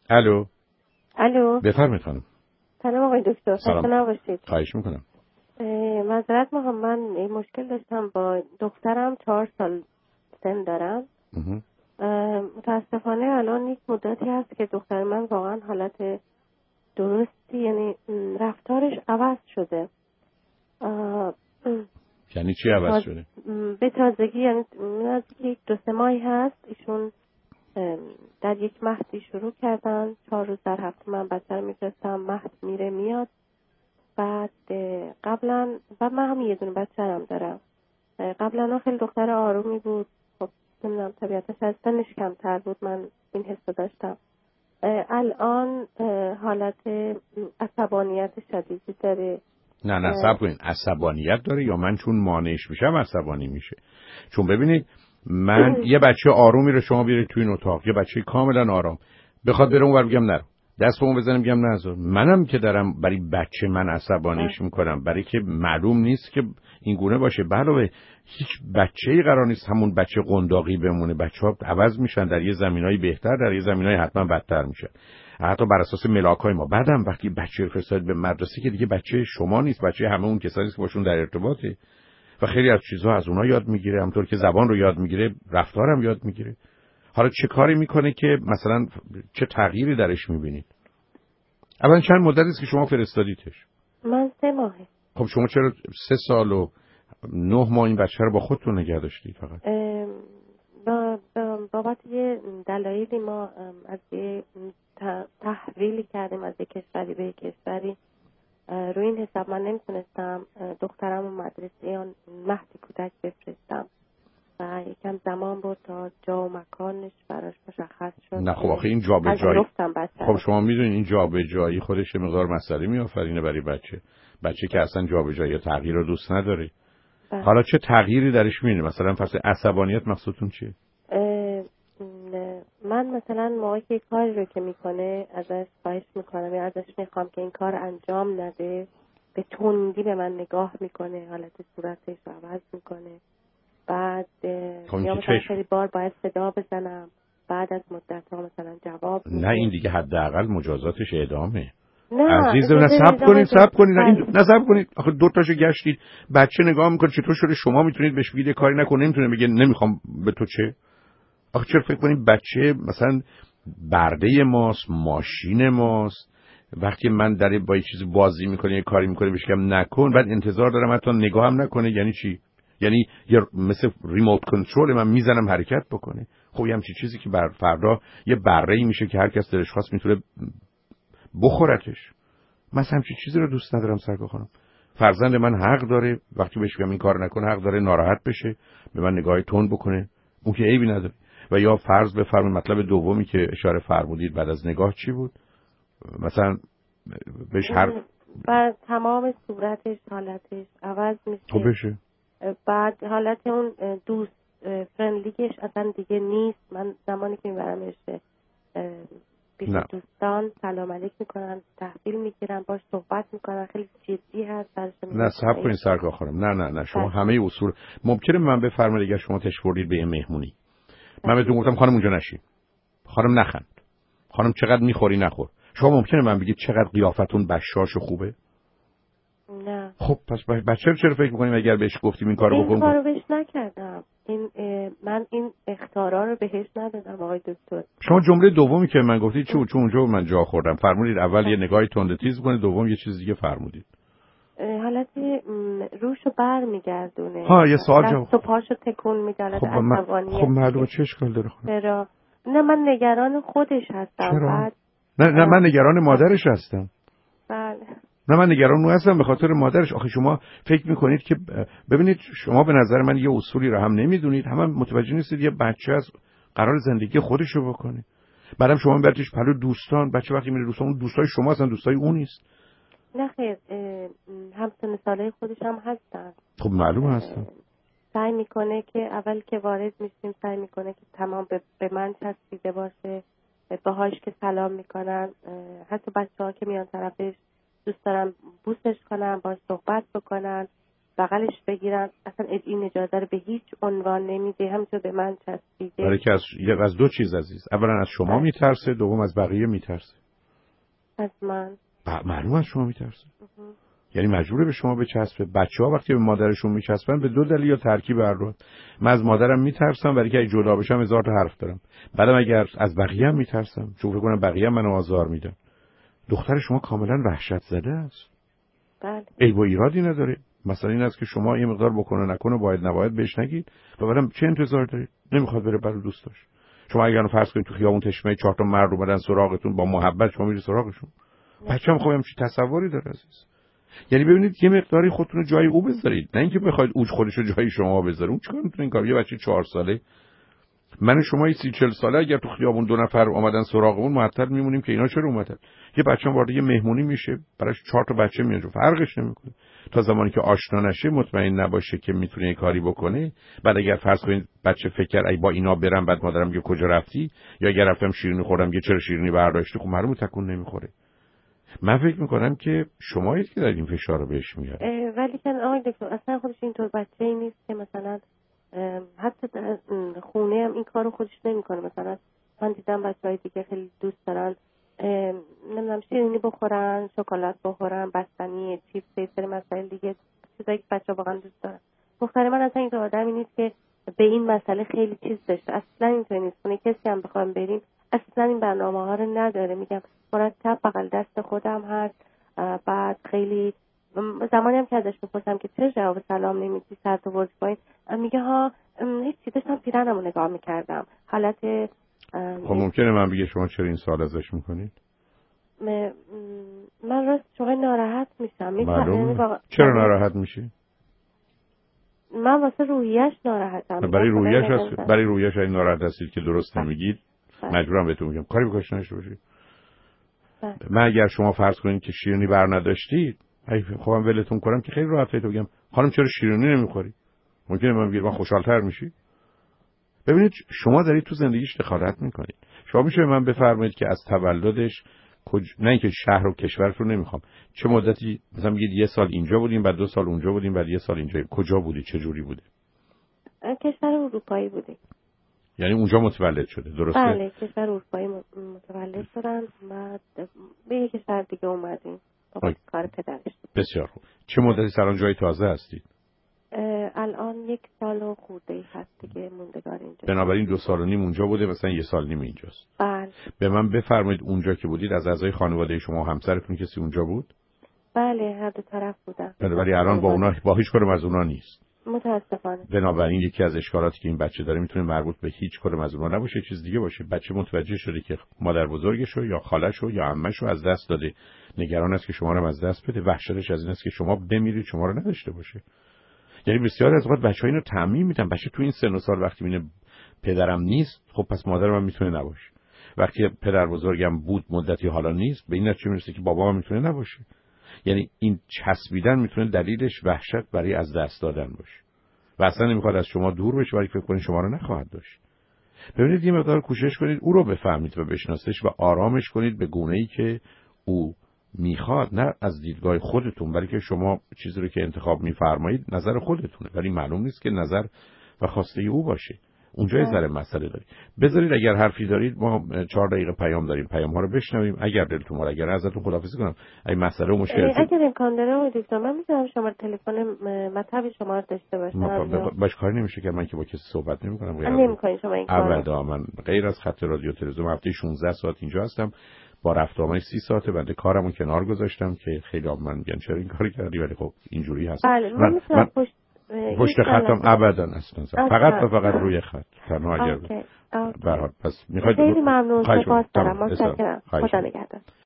الو. الو. بفرمایید خانم. سلام آقای دکتر. سلام. نباشید. خواهش میکنم. معذرت میخوام، من این مشکل داشتم با دخترم، 4 سال سن دارم. متاسفانه الان یک مدتی هست که دختر من واقعا حالت درستی، یعنی رفتارش عوض شده. یعنی چی عوض شده؟ به تازگی، یعنی نزدیک 2-3 ماهی هست ایشون در یک مهدی شروع کردن. 4 روز در هفته من بچه رو میفرستم، مهد میره میاد. بعد قبلا و من هم یه دونه بچه هم دارم. قبلا خیلی دختر آرومی بود. خب نمیدونم طبیعتش از سنش کمتر بود، من این حس داشتم. الان حالت عصبانیت شدیدی داره. نه صبر کنین، عصبانیت داره یا من چون مانعش میشم عصبانی میشه؟ چون ببینید من یه بچه آرومی رو شما بیارید توی این اتاق، یه بچه کاملا آرام بخواد بره اونور بگم نرو، دست بهمون بزنم بگم نه نذار، منم که دارم برای بچه من عصبانیش میکنم، برای که معلوم نیست که این گونه باشه. علاوه هیچ بچه‌ای قرار نیست همون بچه قنداقی بمونه. بچه‌ها عوض میشن، در یه زمینای بهتر، در یه زمینای حتما بدتر میشن، حتی بر اساس ملاکای ما. بعدم وقتی بچه رو فرستاد به مدرسه که دیگه بچه شما نیست، بچه همه اون کسایی که باشون در ارتباطه و خیلی از چیزها از اونها یاد میگیره، همونطور که زبان رو یاد میگیره رفتارم یاد میگیره. حالا چه کاری میکنه که مثلا چه تغییری درش میبینید؟ اولا چند مدتی است که شما فرستادیدش؟ من 3 ماهه. خب شما چرا 3 سال و 9 ماه این بچه رو با خودتون نگه داشتید؟ فقط بابت یه دلایلی ما از یه تحویلی کردیم از یک کشوری به یک کشوری. روی این حساب من نمیتونستم دخترم و مدرسه یا مهد کودک بفرستم و یکم زمان بود تا جا و مکانش براش مشخص شد. نه خب آخه این جابجایی، خب شما میدونین این جابجایی خودش یه مقدار مسئله میآفرینه برای بچه که اصلا جابجایی یا تغییر رو دوست نداره. حالا چه تغییری درش میبینید؟ مثلا فصل عصبانیت مقصودتون چیه؟ من مثلا موقعی که کاری رو که میکنه ازش خواهش میکنم یا ازش میخوام که این کار انجام نده، به تندی به من نگاه میکنه، حالت صورتش رو عوض میکنه. بعد یا مثلا خیلی بار باید صدا بزنم، بعد از مدت ها مثلا جواب میده. نه این دیگه حداقل مجازاتش اعدامه. نه عزیزم نه صبر کنید نه صبر کنید. آخه دو تاشو گشتید، بچه نگاه میکنه چطور شده شما میتونید بهش بگید کاری نکنه، نمیتونه بگه نمیخوام به تو چه؟ آخه چرا فکر کنید بچه مثلا برده ماست، ماشین ماست؟ وقتی من در با یه چیزی بازی میکنه یه کاری میکنه بهش میگم نکن، بعد انتظار دارم حتی نگاه هم نکنه. یعنی چی؟ یعنی یا مثل ریموت کنترل من میزنم حرکت بکنه؟ خب یه همچین چیزی که بر فردا یه بره‌ای میشه که هر کس دلش خواست میتونه بخورتش. من همچین چیزی رو دوست ندارم سرکار خانم. فرزند من حق داره وقتی بهش بگم این کار نکن، حق داره ناراحت بشه، به من نگاهی تند بکنه، اون که عیبی نداره. و یا فرض بفرمایید مطلب دومی که اشاره فرمودید بعد از نگاه چی بود؟ مثلا بهش بعد تمام صورتش حالتش عوض میشه. خب بشه. بعد حالت اون دوست فرندلیش اصلا دیگه نیست. من زمانی که میبرمش پیش دوستان سلام علیک میکنن، تحویل میگیرن، باش صحبت میکنن، خیلی جدی هست. نه صبر کنین سرکار خانم، نه شما همه اصول ممکنه من بفرمایید اگر شما تشریف بردید به مهمونی من بهتون گفتم خانم اونجا نشین، خانم نخند، خانم چقدر میخوری نخور، شما ممکنه من بگید چقدر قیافتون بشاش و خوبه؟ نه. خب پس بچه رو چرا فکر میکنیم اگر بهش گفتیم این کارو بکن؟ این کارو بهش نکردم. من این اختیارا رو بهش ندادم آقای دکتر. شما جمله دومی که من گفتید چون اونجا من جا خوردم فرمودید اول یه نگاهی تند تیز کنید، دوم یه چیز دیگه فرمودید. حالت روشو بر میگردونه. ها یه سوال جواب. دست و پاشو تکون میده. خب معلومه چه اشکال داره خانم؟ چرا؟ نه من نگران خودش هستم. چرا؟ نه من نگران مادرش هستم. بله. نه من نگران اون هستم به خاطر مادرش. آخه شما فکر میکنید که ببینید شما به نظر من یه اصولی رو هم نمیدونید، هم متوجه نیستید یه بچه از قرار زندگی خودشو بکنه. بعدم شما میبرتیش پلو دوستان، بچه وقتی میره دوستان اون دوستای شما هستن، دوستای اون نیست. نه خیر، همسن سالای خودش هم هستن. خب معلومه هستن. سعی میکنه که اول که وارد میشیم سعی میکنه که تمام به من چسبیده باشه، باهاش که سلام میکنن، حتی بچه‌ها که میان طرفش دوست دارن بوسش کنن، باهاش صحبت بکنن. بغلش بگیرن. اصلا این اجازه رو به هیچ عنوان نمیده، همینطور به من چسبیده. برای که از دو چیز عزیز، اولا از شما میترسه، دوم از بقیه میترسه. از من معلوم از شما میترسه. یعنی مجبوره به شما بچسبه. بچه‌ها وقتی به مادرشون میچسبن به دو دلیل یا ترکیب هر دو. من از مادرم میترسم برای که اگه جدا بشم هزار تا حرف دارم. بعدم اگر از بقیه هم میترسم چون فکر کنم بقیه هم منو آزار میدن. دختر شما کاملا وحشت زده است. بله. عیب و ایرادی نداره. مثلا این است که شما یه مقدار بکنه نکنه باید نباید بهش نگید و بعدم چه انتظار دارید؟ نمیخواد بره برای دوستاش. شما اگر فرض کنید تو خیابون تشمه 4 تا مرد اومدن سراغتون با محبت شما میرید سراغشون. بچه‌م خب همچین تصوری داره عزیز. یعنی ببینید یه مقداری خودتون رو جای او بذارید، نه اینکه بخواید او خودش رو جای شما بذاره. اون چیکار میتونه این کار؟ یه بچه 4 ساله، من و شما 30-40 ساله اگر تو خیابون دو نفر اومدن سراغمون معطل میمونیم که اینا چرا اومدن. یه بچه‌م وارد یه مهمونی میشه براش 4 تا بچه میاد، فرقش نمیکنه. تا زمانی که آشنا نشه مطمئن نباشه که میتونه کاری بکنه. بعد اگر فرض کنید بچه فکر ای با اینا برم بعد مادرم میگه کجا رفتی، یا اگر رفتم شیرینی خوردم میگه چرا شیرینی برداشتی، خب معلومه تکون نمیخوره. من فکر میکنم که شمایید که در این فشار رو بهش میاره. ولی که آقای دکتر اصلا خودش اینطور بچه‌ای نیست که مثلا حتی خونه هم این کارو خودش نمیکنه. مثلا من دیدم بچه‌های دیگه خیلی دوست دارن نمیدونم شیرینی بخورن، شکلات بخورن، بستنی، چیپس، سری مسائل دیگه، چیزایی که بچه‌ها واقعا دوست دارن. دختر من اصلا اینطور آدمی نیست که به این مسئله خیلی چیز داشته. اصلا اینطور نیست. خونه کسی هم بخوام بریم اصلا این برنامه‌ها رو نداره. میگم مرتب بغل دست خودم هست. بعد خیلی زمانی هم که ازش میپرسم که چرا جواب سلام نمیدی، سر تو بردی پایین، میگه ها هیچی، داشتم پیرنمو نگاه میکردم. حالت خب ممکنه من بگه شما چرا این سوال ازش میکنید؟ من راست شما ناراحت میشم. معلومه. چرا ناراحت میشی؟ من واسه روحیش ناراحتم. برای روحیش این ناراحت هستید که درست نمیگید. مجبورم بهتون میگم کاری بکنش نشه باشید. من اگر شما فرض کنید که شیرینی بر نداشتید، خب من ولتون کنم که خیلی راحت بهتون بگم خانم چرا شیرینی نمیخوری؟ ممکنه من بگم من خوشحال‌تر میشی. ببینید شما دارید تو زندگیش دخالت میکنید. شما میشه من بفرمایید که از تولدش نه اینکه شهر و کشورتون نمیخوام، چه مدتی مثلا میگید یه سال اینجا بودیم بعد 2 سال اونجا بودیم بعد 1 سال اینجا، کجا بودی چه جوری بوده؟ کشور اروپایی بودیم. یعنی اونجا متولد شده درسته؟ بله کشور اروپایی متولد شدن بعد به یک کشور دیگه اومدیم با کار پدرش. بسیار خوب. چه مدتی سر جای تازه هستید؟ الان 1 سال و خورده‌ای هست دیگه موندگار اینجا. بنابراین 2 سال و نیم اونجا بوده مثلا 1 سال و نیم اینجاست. بله. به من بفرمایید اونجا که بودید از اعضای خانواده شما و همسرتون کسی اونجا بود؟ بله هر دو طرف بودن. ولی الان با هیچ کدوم از اونها نیست. متاسفانه. بنابراین یکی از اشکالاتی که این بچه داره میتونه مربوط به هیچ کدوم از اونها نباشه، چیز دیگه باشه. بچه متوجه شده که مادر بزرگشو یا خاله‌شو یا عمه‌شو از دست داده، نگران است که شما رو از دست بده، وحشتش از این است که شما بمیرید شما رو نداشته باشه. یعنی بسیار از اوقات بچه‌ها اینو تعمیم میدن. بچه تو این سن و سال وقتی میبینه پدرم نیست، خب پس مادرم هم میتونه نباشه. وقتی پدر بزرگم بود مدتی حالا نیست، به این نتیجه میرسه که بابام میتونه نباشه. یعنی این چسبیدن میتونه دلیلش وحشت برای از دست دادن باشه. و اصلا نمیخواد از شما دور بشه ولی فکر کنید شما رو نخواهد داشت. ببینید یه مقدار کوشش کنید او رو بفهمید و بشناسیش و آرامش کنید به گونه‌ای که او میخواد، نه از دیدگاه خودتون، برای که شما چیزی رو که انتخاب میفرمایید نظر خودتونه ولی معلوم نیست که نظر و خواسته او باشه. اونجا یه ذره مسئله دارید. بذارید اگر حرفی دارید ما 4 دقیقه پیام داریم، پیام ها رو بشنویم. اگر دلتون میاد اگر ازتون خداحافظی کنم اگه مسئله و مشکل اگر امکان داره دکتر من میتونم شما تلفن مطب شما رو داشته باشم. باش کاری نمیشه که من که با کسی صحبت نمیکنم. نمیکنید شما این کارو؟ ابدا. من غیر از خط رادیو تلویزیون هفته 16 ساعت اینجا هستم. با رفت آمد 30 ساعته بنده کارمو کنار گذاشتم که خیلی من میگن چرا این کاری کردی، ولی خب اینجوری هست. بله من پشت خطم ابدا اصلا فقط و فقط روی خط تنها اگر به هر حال پس میخواید خیلی ممنون. سپاس دارم. متشکرم. خدا نگهدار.